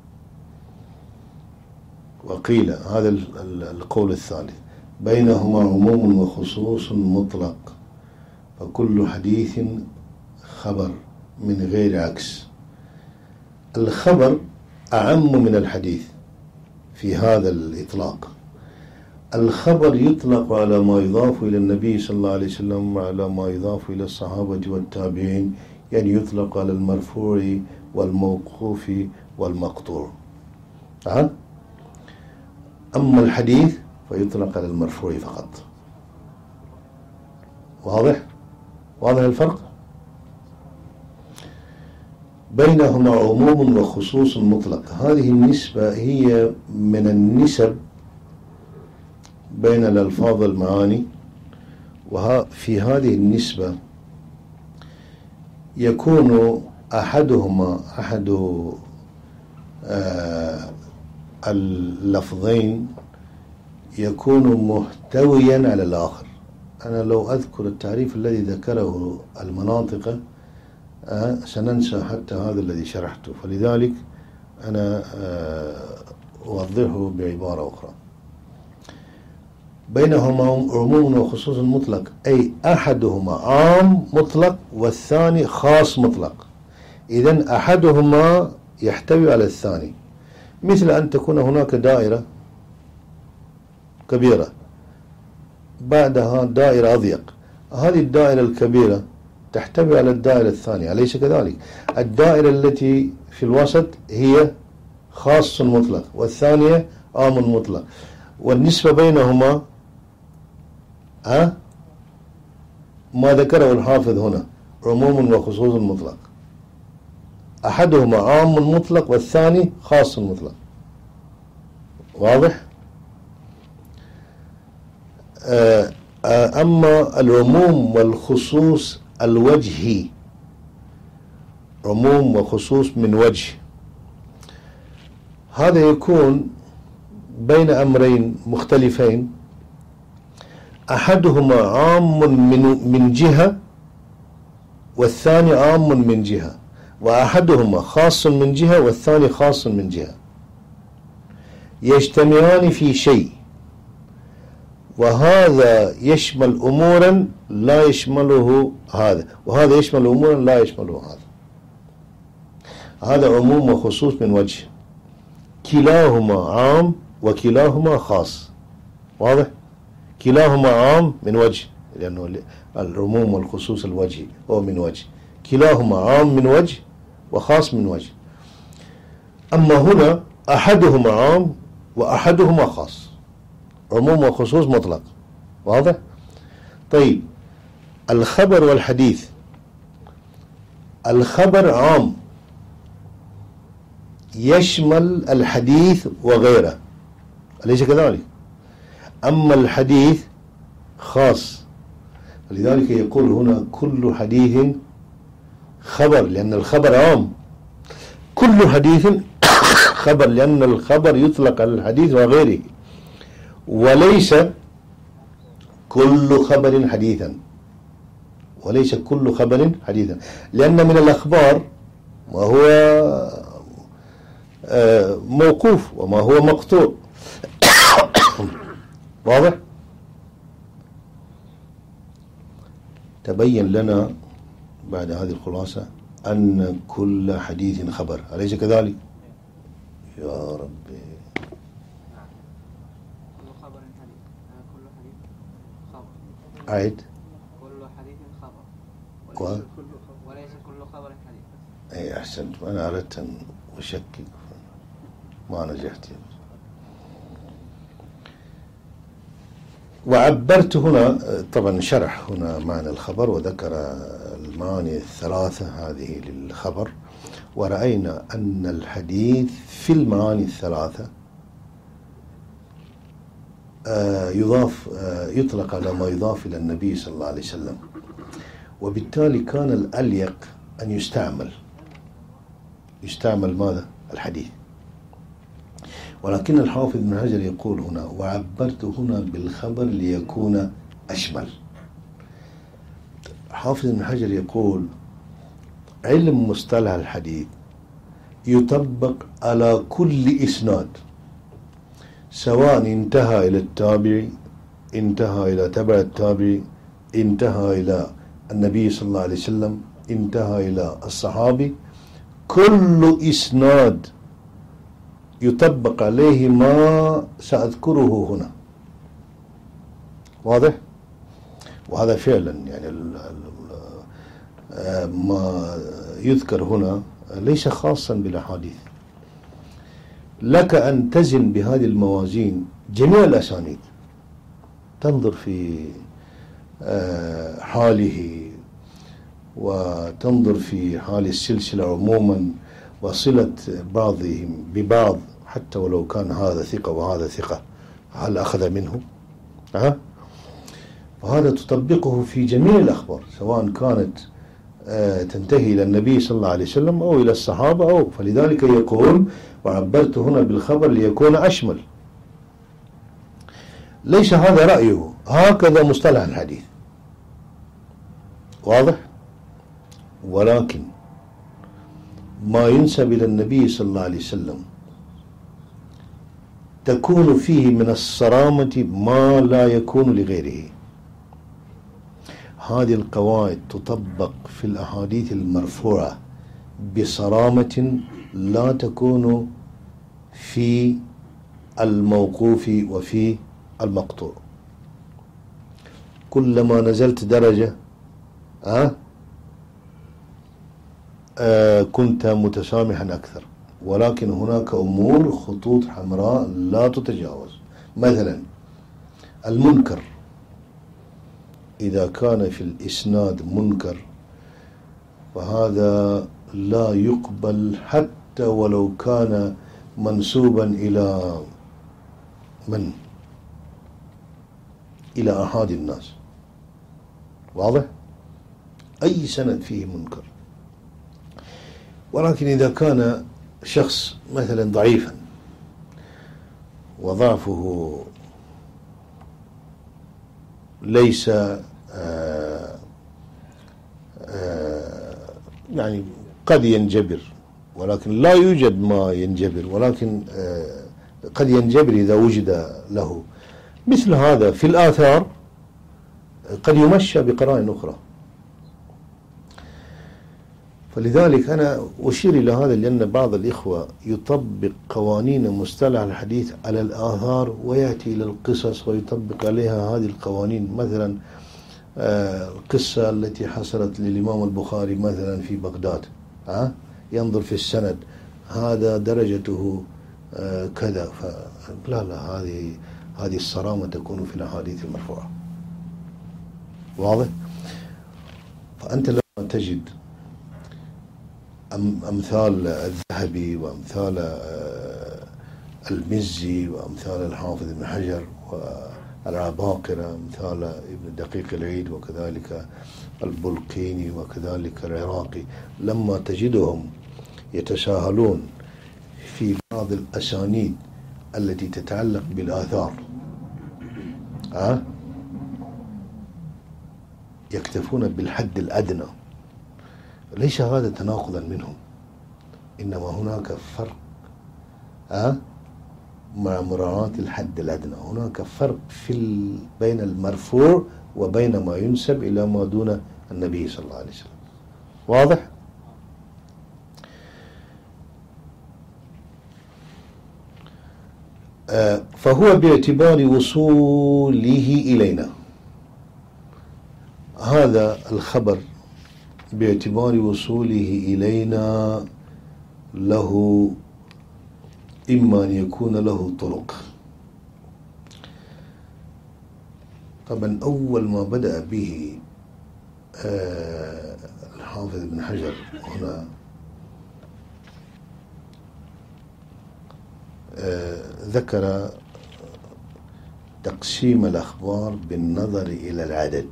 وقيل هذا القول الثالث بينهما عموم وخصوص مطلق، فكل حديث خبر من غير عكس. الخبر أعم من الحديث في هذا الإطلاق. الخبر يطلق على ما يضاف إلى النبي صلى الله عليه وسلم وعلى ما يضاف إلى الصحابة والتابعين، يعني يطلق على المرفوع والموقوف والمقطوع. أه؟ أما الحديث فيطلق على المرفوع فقط. واضح؟ واضح الفرق بينهما؟ عموم وخصوص مطلق. هذه النسبة هي من النسب بين الألفاظ المعاني، وفي هذه النسبة يكون أحدهما أحد آه اللفظين يكون محتويا على الآخر. أنا لو أذكر التعريف الذي ذكره المناطق أه سننسى حتى هذا الذي شرحته، فلذلك أنا أه أوضحه بعبارة أخرى. بينهما عموم وخصوص مطلق، أي أحدهما عام مطلق والثاني خاص مطلق. إذن أحدهما يحتوي على الثاني، مثل أن تكون هناك دائرة كبيرة بعدها دائرة أضيق، هذه الدائرة الكبيرة تحتوي على الدائرة الثانية، أليس كذلك؟ الدائرة التي في الوسط هي خاص مطلق والثانية عام مطلق، والنسبة بينهما ها ما ذكره الحافظ هنا عموم وخصوص مطلق. أحدهما عام مطلق والثاني خاص مطلق. واضح؟ أما العموم والخصوص الوجهي، عموم وخصوص من وجه، هذا يكون بين أمرين مختلفين، أحدهما عام من من جهة والثاني عام من جهة، وأحدهما خاص من جهة والثاني خاص من جهة، يجتمعان في شيء، وهذا يشمل أمورا لا يشمله هذا، وهذا يشمل أمورا لا يشمله هذا. هذا عموم وخصوص من وجه، كلاهما عام وكلاهما خاص. واضح؟ كلاهما عام من وجه، لأنه العموم والخصوص الوجهي هو من وجه، كلاهما عام من وجه وخاص من وجه. أما هنا أحدهما عام وأحدهما خاص، عموم وخصوص مطلق. واضح؟ طيب، الخبر والحديث، الخبر عام يشمل الحديث وغيره، أليس كذلك؟ أما الحديث خاص، لذلك يقول هنا كل حديث خبر، لأن الخبر عام. كل حديث خبر، لأن الخبر يطلق على الحديث وغيره، وليس كل خبر حديثا، وليس كل خبر حديثا، لأن من الأخبار ما هو موقوف وما هو مقطوع. واضح؟ تبين لنا بعد هذه الخلاصة أن كل حديث خبر، أليس كذلك؟ يا ربي، كل خبر حديث، كل حديث خبر. أعد. كل حديث خبر وليس, وليس كل خبر حديث. أي أحسنت، أنا أردت أن أشكك ما نجحت. وعبرت هنا طبعا شرح هنا معنى الخبر وذكر المعاني الثلاثة هذه للخبر، ورأينا أن الحديث في المعاني الثلاثة يضاف يطلق على ما يضاف إلى النبي صلى الله عليه وسلم، وبالتالي كان الأليق أن يستعمل يستعمل ماذا؟ الحديث. ولكن الحافظ ابن حجر يقول هنا وعبرت هنا بالخبر ليكون أشمل. حافظ ابن حجر يقول علم مصطلح الحديث يطبق على كل إسناد، سواء انتهى إلى التابعي، انتهى إلى تبع التابعي، انتهى إلى النبي صلى الله عليه وسلم، انتهى إلى الصحابي. كل إسناد يطبق عليه ما سأذكره هنا. واضح؟ وهذا فعلا يعني ما يذكر هنا ليس خاصا بالأحاديث. لك أن تزن بهذه الموازين جميع الأسانيد، تنظر في حاله وتنظر في حال السلسلة عموما وصلة بعضهم ببعض، حتى ولو كان هذا ثقة وهذا ثقة هل أخذ منه؟ ها؟ وهذا تطبقه في جميع الأخبار، سواء كانت تنتهي إلى النبي صلى الله عليه وسلم أو إلى الصحابة، أو فلذلك يقول وعبرت هنا بالخبر ليكون أشمل. ليس هذا رأيه، هكذا مصطلح الحديث. واضح؟ ولكن ما ينسب إلى النبي صلى الله عليه وسلم تكون فيه من الصرامة ما لا يكون لغيره. هذه القواعد تطبق في الأحاديث المرفوعة بصرامة لا تكون في الموقوف وفي المقطوع. كلما نزلت درجة أه؟ أه كنت متسامحا أكثر، ولكن هناك أمور خطوط حمراء لا تتجاوز. مثلا المنكر، إذا كان في الإسناد منكر فهذا لا يقبل حتى ولو كان منسوبا إلى من؟ إلى أحد الناس. واضح؟ أي سند فيه منكر. ولكن إذا كان شخص مثلا ضعيفا وضعفه ليس آآ آآ يعني قد ينجبر، ولكن لا يوجد ما ينجبر، ولكن قد ينجبر إذا وجد له مثل هذا في الآثار، قد يمشى بقرائن أخرى. فلذلك أنا أشير إلى هذا لأن بعض الإخوة يطبق قوانين مصطلح الحديث على الآثار ويأتي إلى القصص ويطبق عليها هذه القوانين. مثلا القصة التي حصلت للإمام البخاري مثلا في بغداد، ها ينظر في السند هذا درجته كذا، فلا لا هذه هذه الصرامة تكون في الأحاديث المرفوعة. واضح؟ فأنت لما تجد أمثال الذهبي وأمثال المزي وأمثال الحافظ بن حجر والعباقرة، أمثال ابن دقيق العيد وكذلك البلقيني وكذلك العراقي، لما تجدهم يتساهلون في بعض الأسانيد التي تتعلق بالآثار، ها يكتفون بالحد الأدنى، ليس هذا تناقضا منهم، إنما هناك فرق أه؟ مع مراعاة الحد الأدنى. هناك فرق في ال... بين المرفوع وبين ما ينسب إلى ما دون النبي صلى الله عليه وسلم. واضح؟ آه فهو باعتبار وصوله إلينا، هذا الخبر باعتبار وصوله إلينا له إما أن يكون له طرق. طبعا أول ما بدأ به آه الحافظ بن حجر هنا آه ذكر تقسيم الأخبار بالنظر إلى العدد.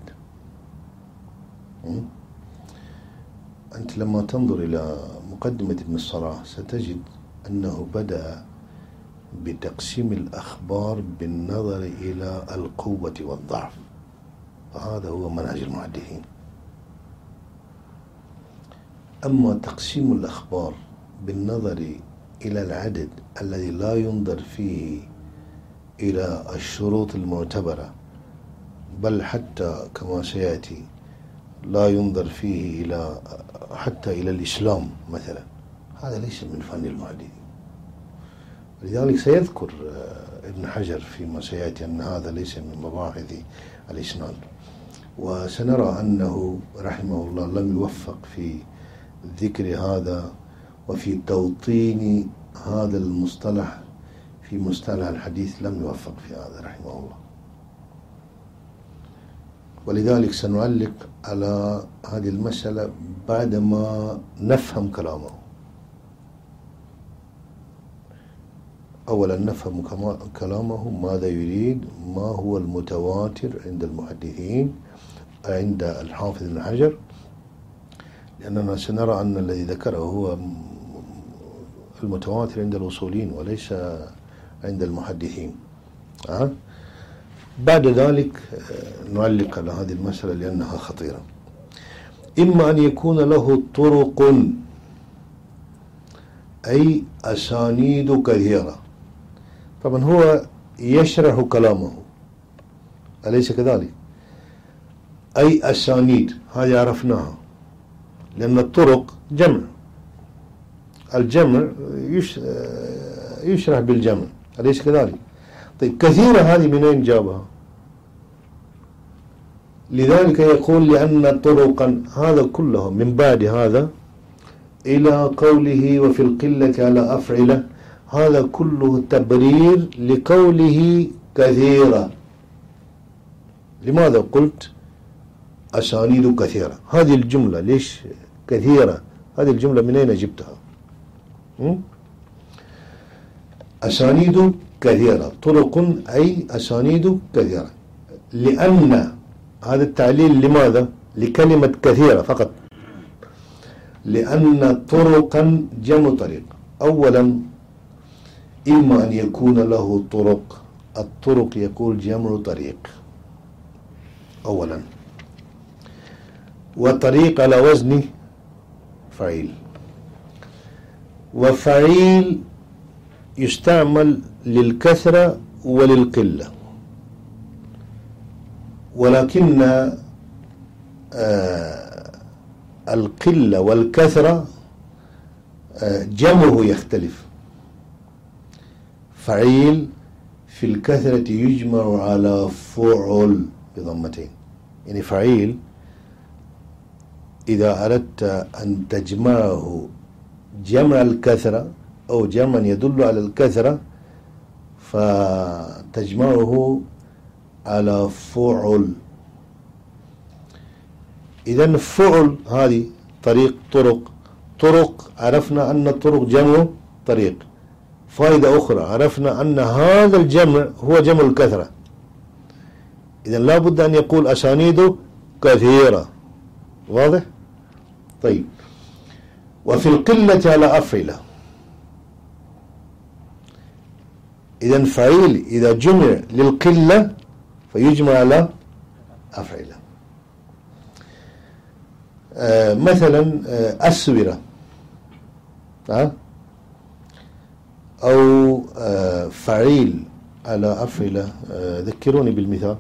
أنت لما تنظر إلى مقدمة ابن الصلاح ستجد أنه بدأ بتقسيم الأخبار بالنظر إلى القوة والضعف، وهذا هو منهج المحدثين. أما تقسيم الأخبار بالنظر إلى العدد الذي لا ينظر فيه إلى الشروط المعتبرة، بل حتى كما سيأتي لا ينظر فيه إلى حتى إلى الإسلام مثلا، هذا ليس من فن المحدثين. لذلك سيذكر ابن حجر فيما سيأتي أن هذا ليس من مباحث الإسناد، وسنرى أنه رحمه الله لم يوفق في ذكر هذا وفي توطين هذا المصطلح في مصطلح الحديث، لم يوفق في هذا رحمه الله. ولذلك سنعلق على هذه المسألة بعدما نفهم كلامه. أولا نفهم كلامه ماذا يريد، ما هو المتواتر عند المحدثين عند الحافظ ابن حجر، لأننا سنرى أن الذي ذكره هو المتواتر عند الأصوليين وليس عند المحدثين. أه؟ بعد ذلك نعلق على هذه المسألة لأنها خطيرة. إما أن يكون له طرق أي أسانيد كثيرة. طبعا هو يشرح كلامه أليس كذلك؟ أي أسانيد هذه عرفناها، لأن الطرق جمع، الجمع يشرح بالجمع أليس كذلك؟ طيب كثيرة هذه من أين جابها؟ لذلك يقول لأن طرقا، هذا كله من بعد هذا إلى قوله وفي القلة على أفعلة، هذا كله تبرير لقوله كثيرة. لماذا قلت أسانيد كثيرة؟ هذه الجملة ليش كثيرة؟ هذه الجملة من أين جبتها؟ أسانيد كثيرة، طرق أي أسانيد كثيرة، لأن هذا التعليل لماذا؟ لكلمة كثيرة فقط، لأن طرقا جمع طريق. أولا إما أن يكون له طرق، الطرق يقول جمع طريق أولا، وطريق على وزن فعيل، وفعيل يستعمل للكثرة وللقلة، ولكن آه القلة والكثرة آه جمعه يختلف. فعيل في الكثرة يجمع على فعل بضمتين، يعني فعيل إذا أردت أن تجمعه جمع الكثرة أو جمعا يدل على الكثرة فتجمعه على فعل. إذن فعل هذه طريق، طرق، طرق عرفنا أن الطرق جمع طريق. فائدة أخرى عرفنا أن هذا الجمع هو جمع الكثرة، إذن لا بد أن يقول أسانيد كثيرة. واضح؟ طيب، وفي القلة على أفعلة، إذن فعيل إذا جمع للقلة فيجمع على أفعلة. آه مثلا آه أسورة آه أو آه فعيل على أفعلة. آه ذكروني بالمثال.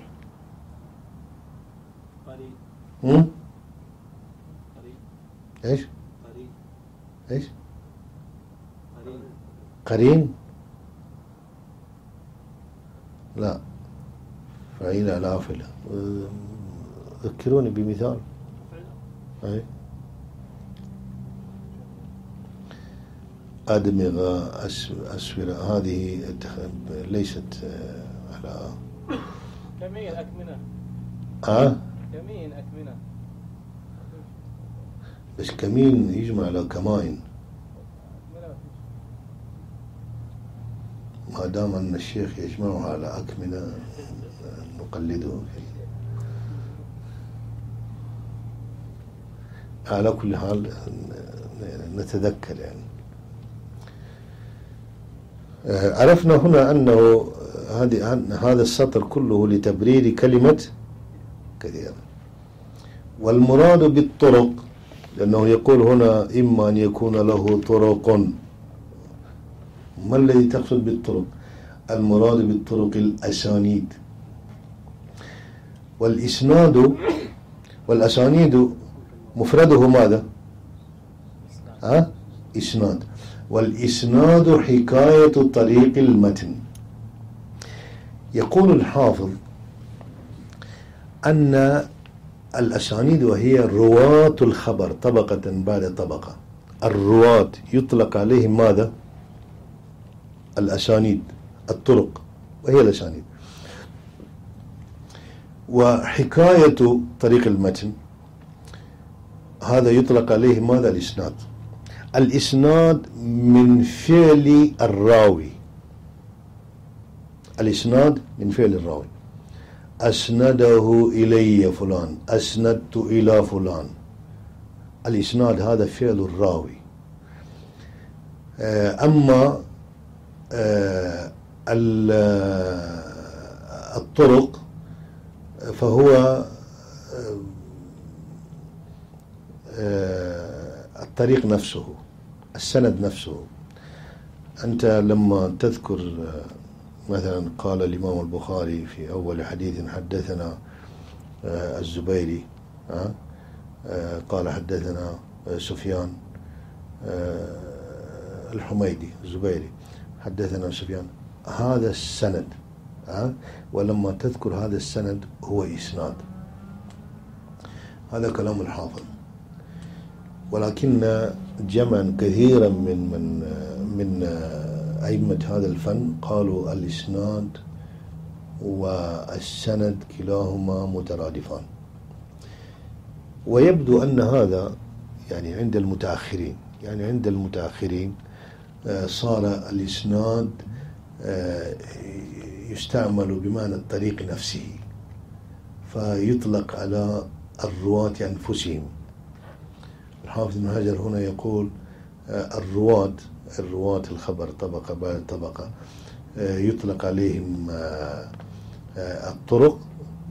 قرين. هم؟ قرين. إيش؟ قرين. إيش؟ قرين. قرين؟ لا، فعيل على أفعلة. ذكروني بمثال. أي أدمغة، أسورة، هذه ليست على كمين أكمنة. أه؟ كمين أكمنة. بس كمين يجمع على كماين، ما دام أن الشيخ يجمعها على أكمنة نقلده فيه. على كل حال نتذكر يعني. عرفنا هنا أنه هذا السطر كله لتبرير كلمة كثيرة. والمراد بالطرق، لأنه يقول هنا إما أن يكون له طرق. ما الذي تقصد بالطرق؟ المراد بالطرق الأسانيد. والإسناد والأسانيد مفرده ماذا؟ ها؟ إسناد. والإسناد حكاية طريق المتن. يقول الحافظ أن الأسانيد وهي رواة الخبر طبقة بعد طبقة. الرواة يطلق عليهم ماذا؟ الأسانيد، الطرق وهي الأسانيد. وحكاية طريق المتن هذا يطلق عليه ماذا؟ الإسناد. الإسناد من فعل الراوي، الإسناد من فعل الراوي. أسنده إلي فلان، أسندت إلى فلان. الإسناد هذا فعل الراوي. أما الطرق فهو الطريق نفسه، السند نفسه. أنت لما تذكر مثلا قال الإمام البخاري في أول حديث حدثنا الزبيري، قال حدثنا سفيان الحميدي الزبيري حدثنا سفيان، هذا السند. ولما تذكر هذا السند هو إسناد. هذا كلام الحافظ. ولكن جمعا كثيرا من من من أئمة هذا الفن قالوا الإسناد والسند كلاهما مترادفان. ويبدو أن هذا يعني عند المتأخرين، يعني عند المتأخرين صار الإسناد يستعمل بمعنى الطريق نفسه، فيطلق على الرواة أنفسهم. الحافظ بن حجر هنا يقول الرواة الرواة الخبر طبقة بعد طبقة يطلق عليهم الطرق.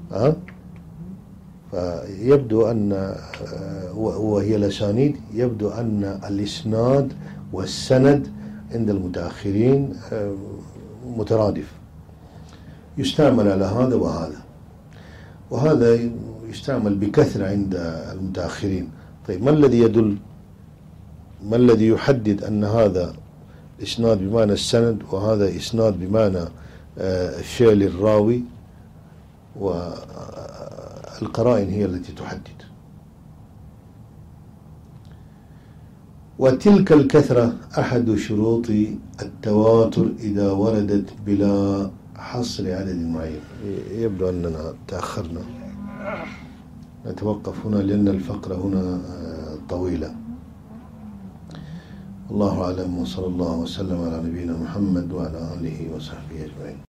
فيبدو أن وهي الأسانيد، يبدو أن الإسناد والسند عند المتأخرين مترادف، يستعمل على هذا وهذا، وهذا يستعمل بكثرة عند المتأخرين. طيب ما الذي يدل، ما الذي يحدد أن هذا إسناد بمعنى السند وهذا إسناد بمعنى فعل الراوي؟ والقرائن هي التي تحدد. وتلك الكثرة أحد شروط التواتر إذا وردت بلا حصر عدد معين. يبدو أننا تأخرنا، نتوقف هنا لأن الفقرة هنا طويلة. الله أعلم، وصلى الله وسلم على نبينا محمد وعلى آله وصحبه أجمعين.